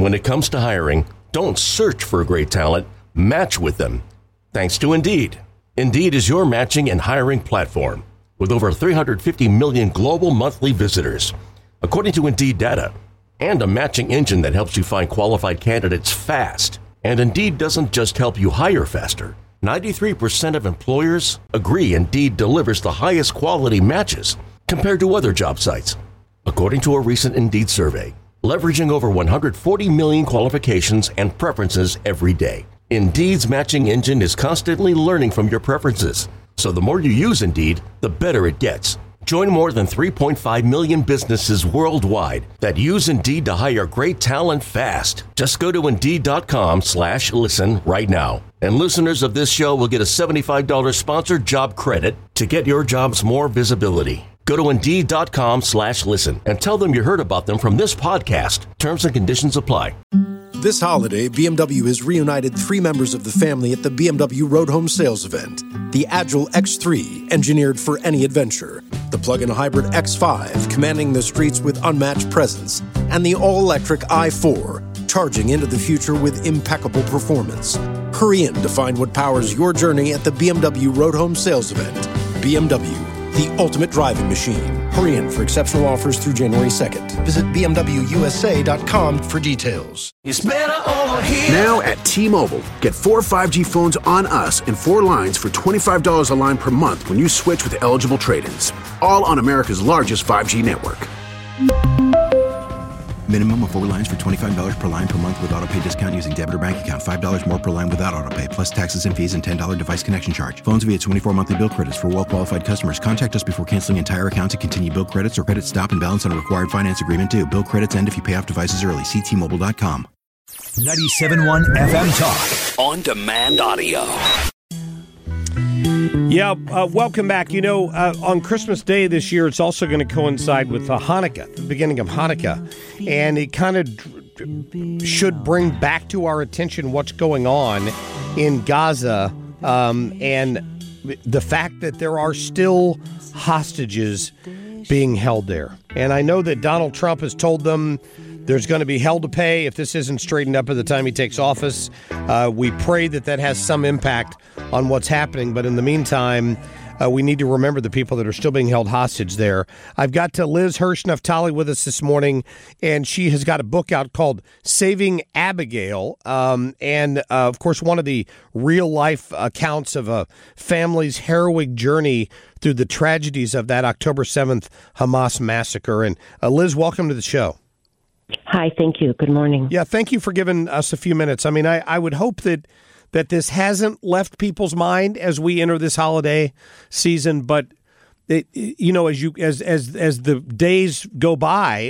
when it comes to hiring, don't search for great talent, match with them. Thanks to Indeed. Indeed is your matching and hiring platform with over 350 million global monthly visitors, according to Indeed data, and a matching engine that helps you find qualified candidates fast. And Indeed doesn't just help you hire faster. 93% of employers agree Indeed delivers the highest quality matches compared to other job sites, according to a recent Indeed survey, leveraging over 140 million qualifications and preferences every day. Indeed's matching engine is constantly learning from your preferences, so the more you use Indeed, the better it gets. Join more than 3.5 million businesses worldwide that use Indeed to hire great talent fast. Just go to Indeed.com/listen right now. And listeners of this show will get a $75 sponsored job credit to get your jobs more visibility. Go to Indeed.com/listen and tell them you heard about them from this podcast. Terms and conditions apply. This holiday, BMW has reunited 3 members of the family at the BMW Road Home Sales Event. The Agile X3, engineered for any adventure. The plug-in hybrid X5, commanding the streets with unmatched presence. And the all-electric i4, charging into the future with impeccable performance. Hurry in to find what powers your journey at the BMW Road Home Sales Event. BMW, the ultimate driving machine. Hurry in for exceptional offers through January 2nd. Visit BMWUSA.com for details. It's better over here. Now at T-Mobile, get 4 5G phones on us and 4 lines for $25 a line per month when you switch with eligible trade-ins. All on America's largest 5G network. Minimum of 4 lines for $25 per line per month with autopay discount using debit or bank account. $5 more per line without autopay, plus taxes and fees and $10 device connection charge. Phones via 24 monthly bill credits for well-qualified customers. Contact us before canceling entire account to continue bill credits or credit stop and balance on a required finance agreement due. Bill credits end if you pay off devices early. See T-Mobile.com. 97.1 FM Talk. On demand audio. Yeah, welcome back. You know, on Christmas Day this year, it's also going to coincide with Hanukkah, the beginning of Hanukkah. And it kind of should bring back to our attention what's going on in Gaza and the fact that there are still hostages being held there. And I know that Donald Trump has told them there's going to be hell to pay if this isn't straightened up at the time he takes office. We pray that that has some impact on what's happening. But in the meantime, we need to remember the people that are still being held hostage there. I've got Liz Hirsch-Naftali with us this morning, and she has got a book out called Saving Abigail. Of course, one of the real-life accounts of a family's harrowing journey through the tragedies of that October 7th Hamas massacre. And Liz, welcome to the show. Hi, thank you. Good morning. Yeah, thank you for giving us a few minutes. I mean, I would hope that this hasn't left people's mind as we enter this holiday season, but as the days go by,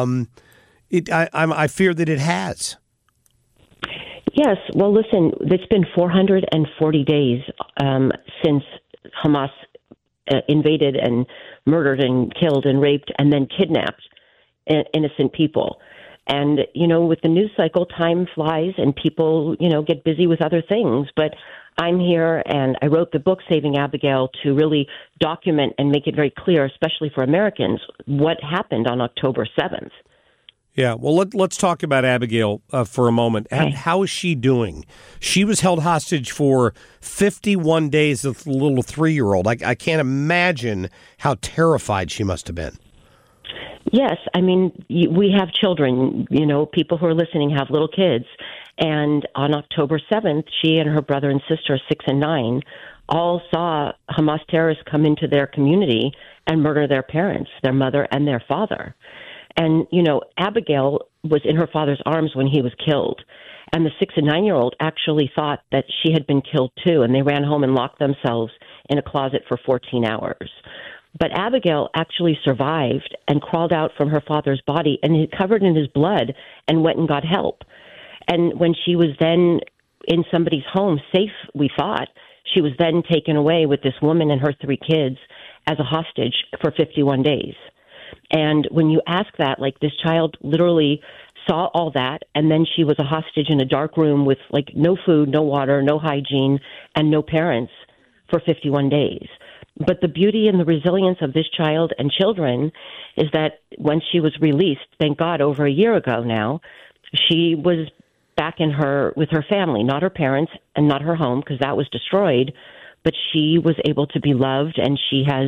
I fear that it has. Yes. Well, listen, it's been 440 days since Hamas invaded and murdered and killed and raped and then kidnapped innocent people. And, with the news cycle, time flies and people, get busy with other things. But I'm here and I wrote the book, Saving Abigail, to really document and make it very clear, especially for Americans, what happened on October 7th. Yeah, well, let's talk about Abigail for a moment. Okay. How is she doing? She was held hostage for 51 days as a little 3-year-old. I can't imagine how terrified she must have been. Yes, I mean, we have children, people who are listening have little kids. And on October 7th, she and her brother and sister, 6 and 9, all saw Hamas terrorists come into their community and murder their parents, their mother and their father. And, Abigail was in her father's arms when he was killed. And the 6 and 9-year-old actually thought that she had been killed too. And they ran home and locked themselves in a closet for 14 hours. But Abigail actually survived and crawled out from her father's body and covered in his blood and went and got help. And when she was then in somebody's home, safe, we thought, she was then taken away with this woman and her 3 kids as a hostage for 51 days. And when you ask that, this child literally saw all that, and then she was a hostage in a dark room with no food, no water, no hygiene, and no parents for 51 days. But the beauty and the resilience of this child and children is that when she was released, thank God, over a year ago now, She was back with her family, not her parents and not her home, because that was destroyed. But she was able to be loved, and she has,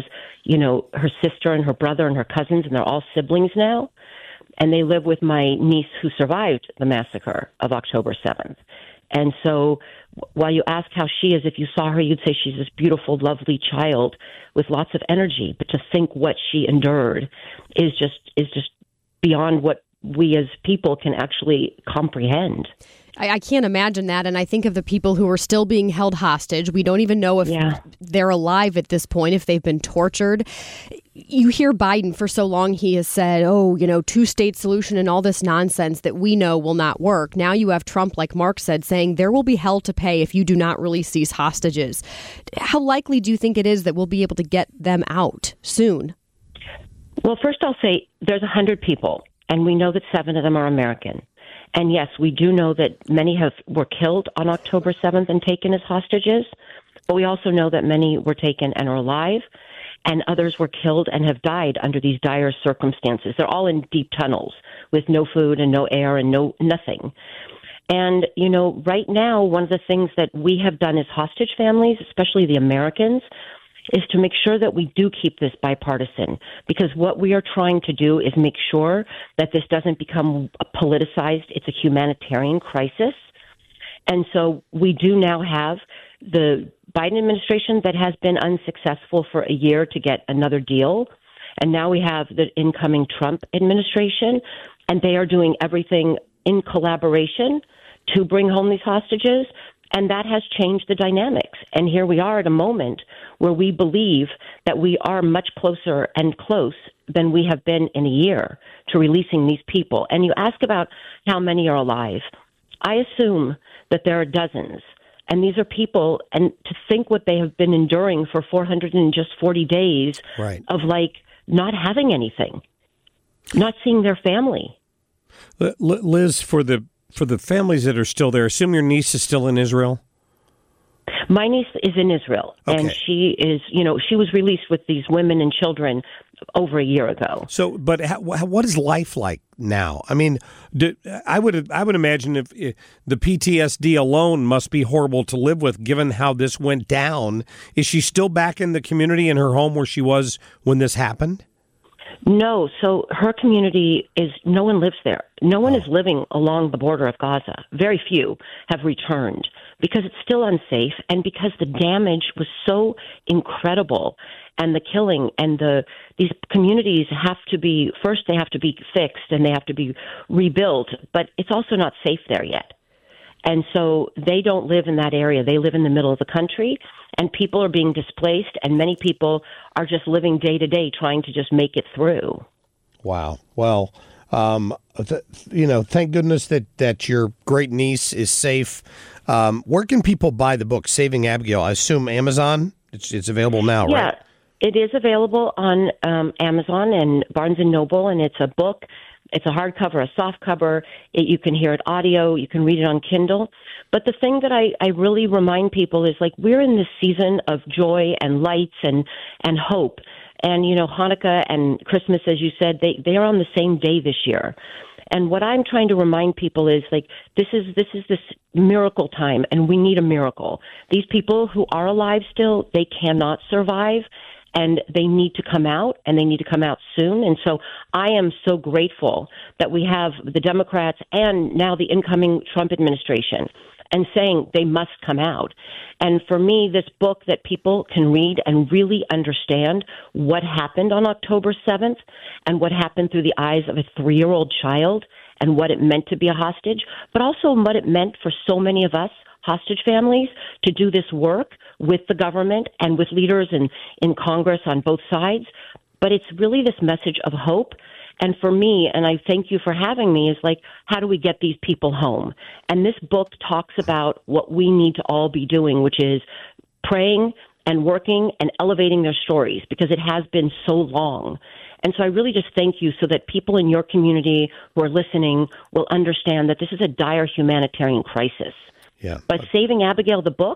her sister and her brother and her cousins, and they're all siblings now. And they live with my niece who survived the massacre of October 7th. And so while you ask how she is, if you saw her, you'd say she's this beautiful, lovely child with lots of energy. But to think what she endured is just beyond what we as people can actually comprehend. I can't imagine that. And I think of the people who are still being held hostage. We don't even know if they're alive at this point, if they've been tortured. You hear Biden for so long, he has said, two-state solution and all this nonsense that we know will not work. Now you have Trump, like Mark said, saying there will be hell to pay if you do not release these hostages. How likely do you think it is that we'll be able to get them out soon? Well, first I'll say there's 100 people, and we know that 7 of them are American. And yes, we do know that many were killed on October 7th and taken as hostages, but we also know that many were taken and are alive, and others were killed and have died under these dire circumstances. They're all in deep tunnels with no food and no air and nothing. And, right now, one of the things that we have done as hostage families, especially the Americans, is to make sure that we do keep this bipartisan, because what we are trying to do is make sure that this doesn't become politicized. It's a humanitarian crisis. And so we do now have the Biden administration that has been unsuccessful for a year to get another deal. And now we have the incoming Trump administration, and they are doing everything in collaboration to bring home these hostages. And that has changed the dynamics. And here we are at a moment where we believe that we are much closer and close than we have been in a year to releasing these people. And you ask about how many are alive. I assume that there are dozens. And these are people, and to think what they have been enduring for 440 days of not having anything, not seeing their family. Liz, for the families that are still there, assume your niece is still in Israel? My niece is in Israel, and she is, she was released with these women and children over a year ago. So, but what is life like now? I mean, I would imagine if the PTSD alone must be horrible to live with, given how this went down. Is she still back in the community in her home where she was when this happened? No. So her community no one lives there. No one is living along the border of Gaza. Very few have returned because it's still unsafe and because the damage was so incredible, and the killing, and these communities have to be fixed and they have to be rebuilt, but it's also not safe there yet. And so they don't live in that area. They live in the middle of the country, and people are being displaced, and many people are just living day to day trying to just make it through. Wow. Well, thank goodness that your great niece is safe. Where can people buy the book, Saving Abigail? I assume Amazon? It's available now, right? Yeah, it is available on Amazon and Barnes & Noble, and it's a book. It's a hardcover, a softcover. You can hear it audio. You can read it on Kindle. But the thing that I really remind people is, we're in this season of joy and lights and hope. And, Hanukkah and Christmas, as you said, they are on the same day this year. And what I'm trying to remind people is, this is this miracle time, and we need a miracle. These people who are alive still, they cannot survive. And they need to come out, and they need to come out soon. And so I am so grateful that we have the Democrats and now the incoming Trump administration and saying they must come out. And for me, this book that people can read and really understand what happened on October 7th and what happened through the eyes of a 3-year-old child and what it meant to be a hostage, but also what it meant for so many of us hostage families to do this work with the government and with leaders in Congress on both sides. But it's really this message of hope. And for me, and I thank you for having me, is how do we get these people home? And this book talks about what we need to all be doing, which is praying and working and elevating their stories, because it has been so long. And so I really just thank you so that people in your community who are listening will understand that this is a dire humanitarian crisis. Yeah. But Saving Abigail, the book,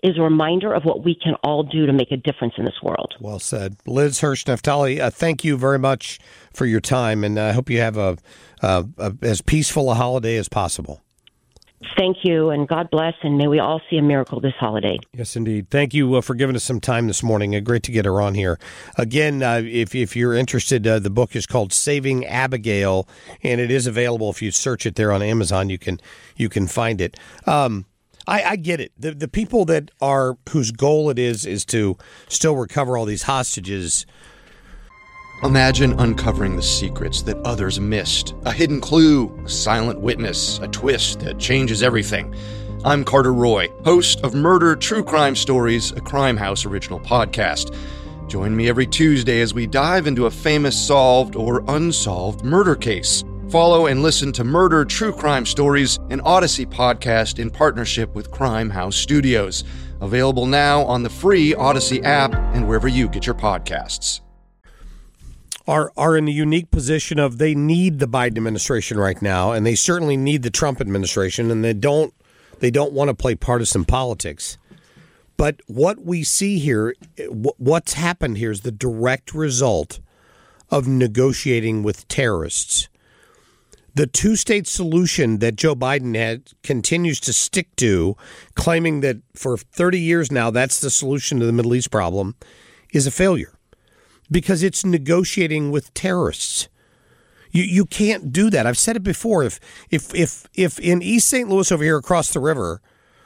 is a reminder of what we can all do to make a difference in this world. Well said. Liz Hirsch Naftali, thank you very much for your time, and I hope you have a as peaceful a holiday as possible. Thank you, and God bless, and may we all see a miracle this holiday. Yes, indeed. Thank you for giving us some time this morning. Great to get her on here. Again, if you're interested, the book is called Saving Abigail, and it is available. If you search it there on Amazon, you can find it. I get it. The people that are whose goal it is to still recover all these hostages. Imagine uncovering the secrets that others missed. A hidden clue, a silent witness, a twist that changes everything. I'm Carter Roy, host of Murder True Crime Stories, a Crime House original podcast. Join me every Tuesday as we dive into a famous solved or unsolved murder case. Follow and listen to Murder True Crime Stories, an Odyssey podcast in partnership with Crime House Studios. Available now on the free Odyssey app and wherever you get your podcasts. Are in the unique position of they need the Biden administration right now, and they certainly need the Trump administration, and they don't want to play partisan politics. But what we see here, what's happened here is the direct result of negotiating with terrorists. The two-state solution that Joe Biden continues to stick to, claiming that for 30 years now that's the solution to the Middle East problem, is a failure. Because it's negotiating with terrorists. You can't do that. I've said it before. If in East St. Louis over here across the river,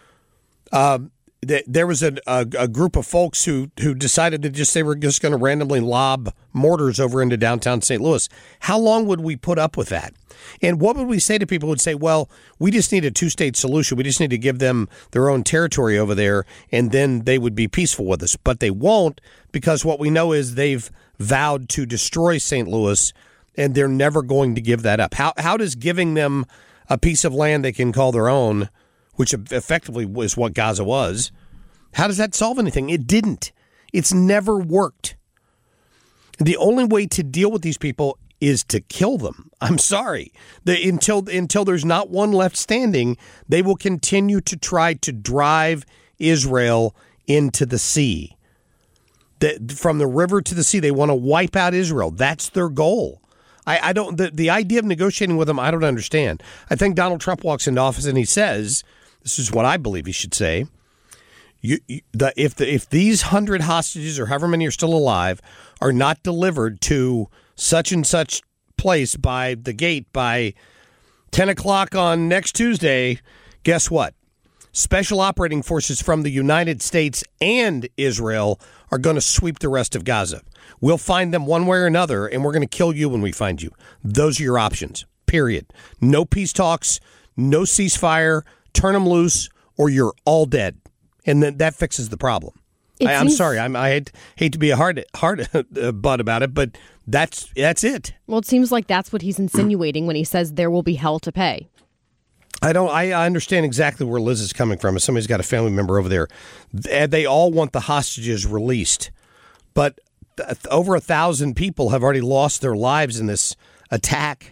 there was a group of folks who decided that they were just going to randomly lob mortars over into downtown St. Louis, how long would we put up with that? And what would we say to people who would say, well, we just need a two-state solution. We just need to give them their own territory over there, and then they would be peaceful with us. But they won't, because what we know is they've vowed to destroy St. Louis, and they're never going to give that up. How does giving them a piece of land they can call their own, which effectively was what Gaza was, how does that solve anything? It didn't. It's never worked. The only way to deal with these people is to kill them. I'm sorry. Until there's not one left standing, they will continue to try to drive Israel into the sea. From the river to the sea, they want to wipe out Israel. That's their goal. I don't. The idea of negotiating with them, I don't understand. I think Donald Trump walks into office and he says, this is what I believe he should say. If these 100 hostages or however many are still alive are not delivered to such and such place by the gate by 10 o'clock on next Tuesday, guess what? Special operating forces from the United States and Israel are going to sweep the rest of Gaza. We'll find them one way or another, and we're going to kill you when we find you. Those are your options, period. No peace talks, no ceasefire, turn them loose, or you're all dead. And then that fixes the problem. I'm sorry. I hate to be a hard butt about it, but that's it. Well, it seems like that's what he's insinuating when he says there will be hell to pay. I understand exactly where Liz is coming from. If somebody's got a family member over there, they all want the hostages released, but over 1,000 people have already lost their lives in this attack.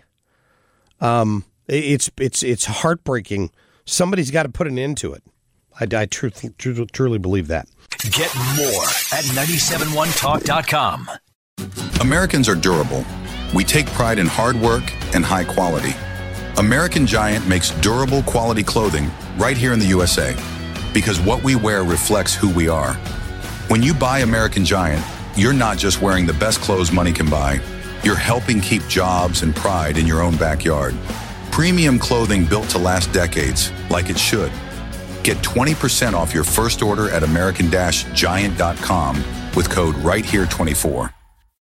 It's heartbreaking. Somebody's got to put an end to it. I truly believe that. Get more at 971talk.com. Americans are durable. We take pride in hard work and high quality. American Giant makes durable quality clothing right here in the USA because what we wear reflects who we are. When you buy American Giant, you're not just wearing the best clothes money can buy. You're helping keep jobs and pride in your own backyard. Premium clothing built to last decades, like it should. Get 20% off your first order at American-Giant.com with code RightHere24.